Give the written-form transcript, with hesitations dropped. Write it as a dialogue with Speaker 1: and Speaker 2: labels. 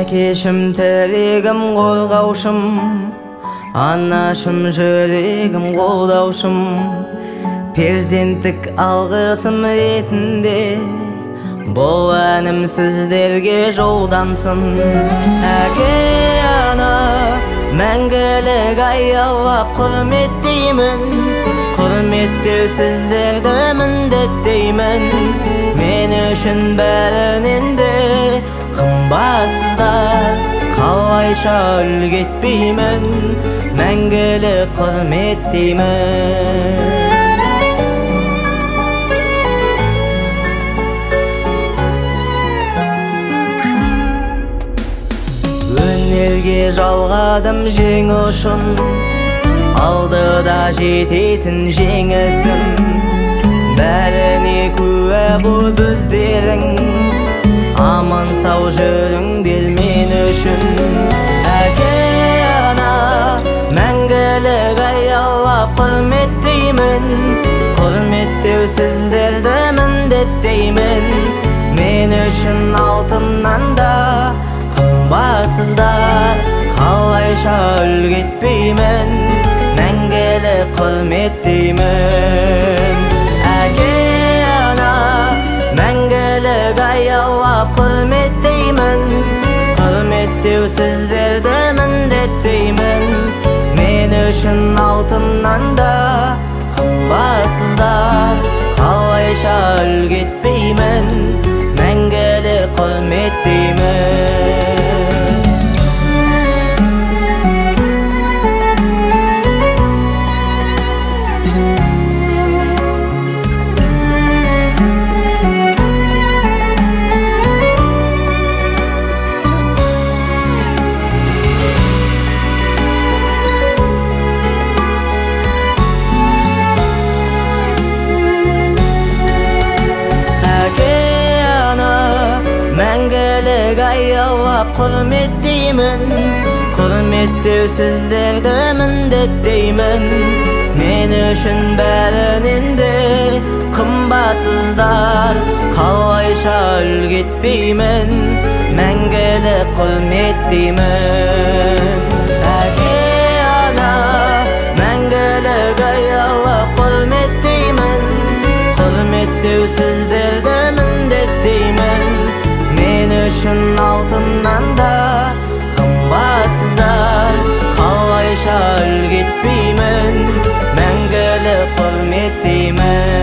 Speaker 1: Әкешім тілегім қорғаушым, анашым жүрегім қолдаушым, перзенттік алғысым ретінде бұл әнім сіздерге жолдансын. Әке ана мәңгілік аялап құрметтеймін, құрметтеу сіздерді міндеттеймін. Мен үшін бәрінен де қымбатсыздар, қалайша үлгі етпеймін, мәңгілік құрметтеймін. Өнерге жалғадым жең ұшын, алдыда жететін жеңісім. Бәріне куә боп өздерің, аман сау жүріңдер мен үшін. Әке ана мәңгілік аялап құрметтеймін, құрметтеу сіздерді міндеттеймін. Мен үшін алтыннан да қымбатсыздар, қалайша үлгі етпеймін, мәңгілік құрметтеймін. Әке ана мәңгілік аялап құрметтеймін, құрметтеу сіздерді міндеттеймін. Мен үшін алтыннан да қымбатсыздар, қалайша үлгі етпеймін, мәңгілік құрметтеймін. Мәңгілік аялап құрметтеймін, құрметтеу сіздерді міндеттеймін. Мен үшін бәрінен де қымбатсыздар, қалайша үлгі етпеймін, мәңгілік құрметтеймін. Әке ана мәңгілік аялап құрметтеймін, құрметтеу сіздерді міндеттеймін. Мен үшін алтыннан да қымбатсыздар, қалайша үлгі етпеймін, мәңгілік құрметтеймін.